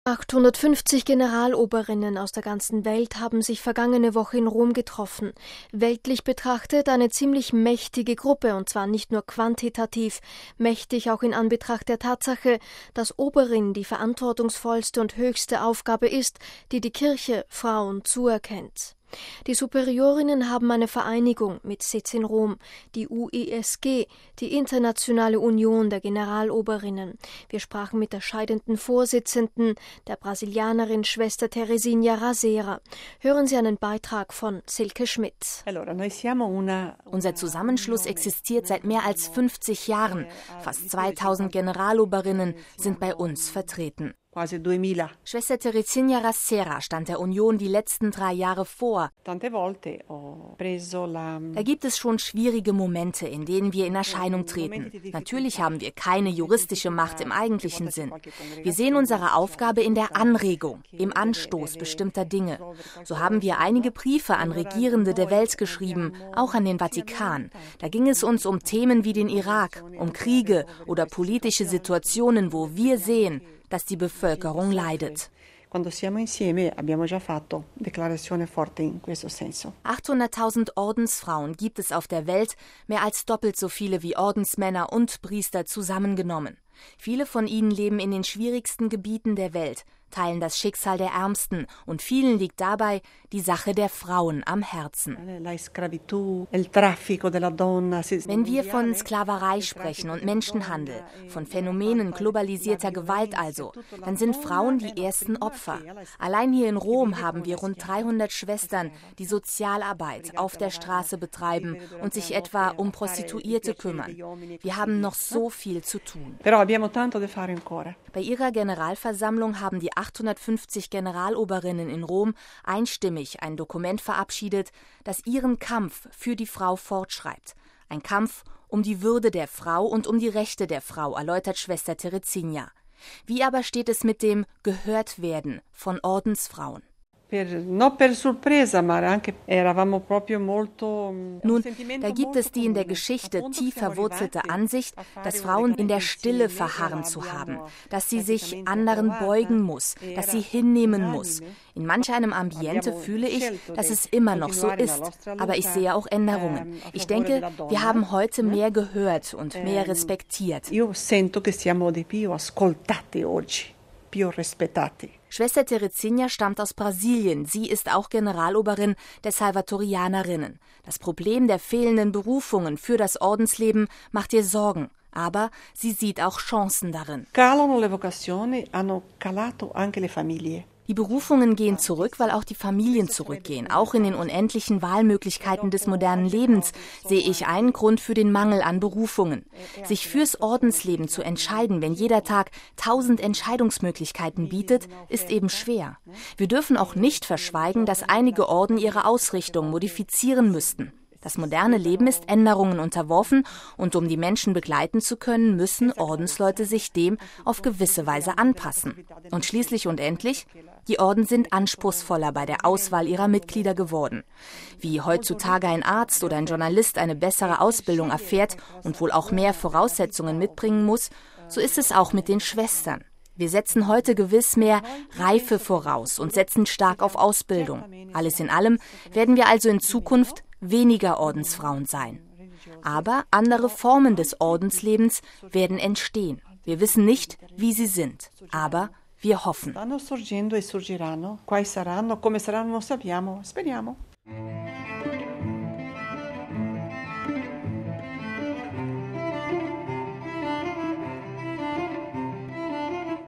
850 Generaloberinnen aus der ganzen Welt haben sich vergangene Woche in Rom getroffen. Weltlich betrachtet eine ziemlich mächtige Gruppe, und zwar nicht nur quantitativ, mächtig auch in Anbetracht der Tatsache, dass Oberin die verantwortungsvollste und höchste Aufgabe ist, die die Kirche Frauen zuerkennt. Die Superiorinnen haben eine Vereinigung mit Sitz in Rom, die UISG, die Internationale Union der Generaloberinnen. Wir sprachen mit der scheidenden Vorsitzenden, der Brasilianerin Schwester Teresinha Rasera. Hören Sie einen Beitrag von Silke Schmidt. Unser Zusammenschluss existiert seit mehr als 50 Jahren. Fast 2000 Generaloberinnen sind bei uns vertreten. Schwester Teresinha Rasera stand der Union die letzten 3 Jahre vor. Da gibt es schon schwierige Momente, in denen wir in Erscheinung treten. Natürlich haben wir keine juristische Macht im eigentlichen Sinn. Wir sehen unsere Aufgabe in der Anregung, im Anstoß bestimmter Dinge. So haben wir einige Briefe an Regierende der Welt geschrieben, auch an den Vatikan. Da ging es uns um Themen wie den Irak, um Kriege oder politische Situationen, wo wir sehen, dass die Bevölkerung leidet. 800.000 Ordensfrauen gibt es auf der Welt, mehr als doppelt so viele wie Ordensmänner und Priester zusammengenommen. Viele von ihnen leben in den schwierigsten Gebieten der Welt, teilen das Schicksal der Ärmsten, und vielen liegt dabei die Sache der Frauen am Herzen. Wenn wir von Sklaverei sprechen und Menschenhandel, von Phänomenen globalisierter Gewalt also, dann sind Frauen die ersten Opfer. Allein hier in Rom haben wir rund 300 Schwestern, die Sozialarbeit auf der Straße betreiben und sich etwa um Prostituierte kümmern. Wir haben noch so viel zu tun. Bei ihrer Generalversammlung haben die 850 Generaloberinnen in Rom einstimmig ein Dokument verabschiedet, das ihren Kampf für die Frau fortschreibt. Ein Kampf um die Würde der Frau und um die Rechte der Frau, erläutert Schwester Teresinha. Wie aber steht es mit dem Gehörtwerden von Ordensfrauen? Nun, da gibt es die in der Geschichte tief verwurzelte Ansicht, dass Frauen in der Stille verharren zu haben, dass sie sich anderen beugen muss, dass sie hinnehmen muss. In manch einem Ambiente fühle ich, dass es immer noch so ist, aber ich sehe auch Änderungen. Ich denke, wir haben heute mehr gehört und mehr respektiert. Schwester Teresinha stammt aus Brasilien. Sie ist auch Generaloberin der Salvatorianerinnen. Das Problem der fehlenden Berufungen für das Ordensleben macht ihr Sorgen. Aber sie sieht auch Chancen darin. Die Berufungen gehen zurück, weil auch die Familien zurückgehen. Auch in den unendlichen Wahlmöglichkeiten des modernen Lebens sehe ich einen Grund für den Mangel an Berufungen. Sich fürs Ordensleben zu entscheiden, wenn jeder Tag 1000 Entscheidungsmöglichkeiten bietet, ist eben schwer. Wir dürfen auch nicht verschweigen, dass einige Orden ihre Ausrichtung modifizieren müssten. Das moderne Leben ist Änderungen unterworfen, und um die Menschen begleiten zu können, müssen Ordensleute sich dem auf gewisse Weise anpassen. Und schließlich und endlich, die Orden sind anspruchsvoller bei der Auswahl ihrer Mitglieder geworden. Wie heutzutage ein Arzt oder ein Journalist eine bessere Ausbildung erfährt und wohl auch mehr Voraussetzungen mitbringen muss, so ist es auch mit den Schwestern. Wir setzen heute gewiss mehr Reife voraus und setzen stark auf Ausbildung. Alles in allem werden wir also in Zukunft weniger Ordensfrauen sein. Aber andere Formen des Ordenslebens werden entstehen. Wir wissen nicht, wie sie sind, aber wir hoffen.